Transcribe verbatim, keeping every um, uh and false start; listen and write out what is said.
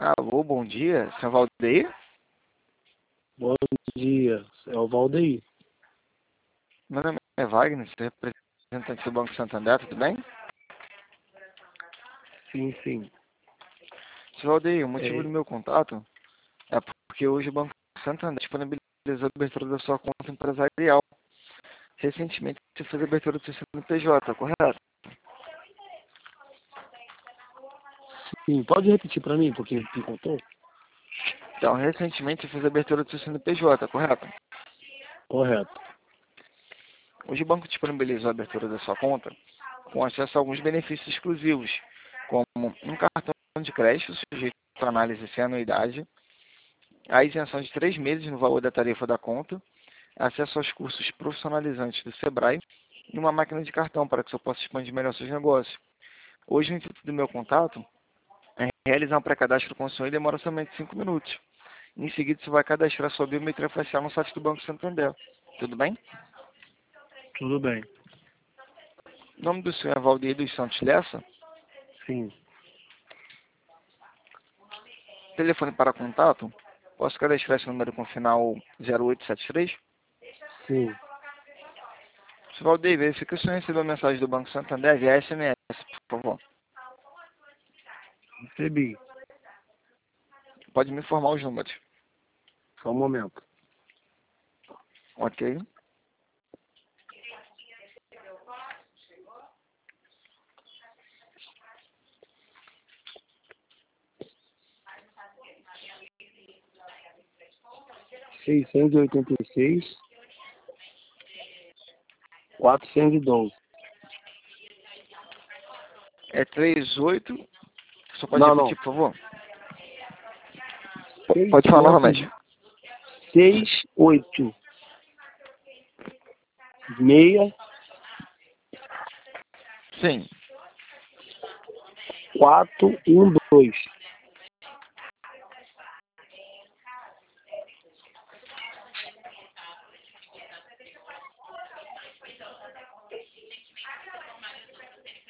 Alô, bom dia, senhor Valdeir? Bom dia, é o Valdeir. Meu nome é Wagner, sou representante do Banco Santander, tudo bem? Sim, sim. senhor Valdeir, o motivo É, do meu contato é porque hoje o Banco Santander disponibilizou a abertura da sua conta empresarial. Recentemente você fez a abertura do seu C N P J, correto? sim, pode repetir para mim, porque me contou? Então, recentemente você fez a abertura do seu C N P J, correto? Correto. Hoje o banco disponibilizou a abertura da sua conta com acesso a alguns benefícios exclusivos, como um cartão de crédito sujeito à análise sem anuidade, a isenção de três meses no valor da tarifa da conta, acesso aos cursos profissionalizantes do Sebrae e uma máquina de cartão para que você possa expandir melhor seus negócios. Hoje, o intuito do meu contato é realizar um pré-cadastro com o senhor e demora somente cinco minutos. Em seguida, você vai cadastrar sua biometria facial no site do Banco Santander. Tudo bem? Tudo bem. O nome do senhor é Valdeir dos Santos Lessa. Sim, Telefone para contato. Posso cadastrar esse número com final zero oito sete três? sim. senhor Valdeir, verifica se o senhor recebeu a mensagem do Banco Santander via S M S, por favor. Recebi. Pode me informar os números. Só um momento. Ok. seiscentos e oitenta e seis, quatrocentos e doze. É trinta e oito. Só pode Não, repetir, não. por favor? Seis, Pode falar novamente. seis, oito, seis, Sim. quatro, um, dois.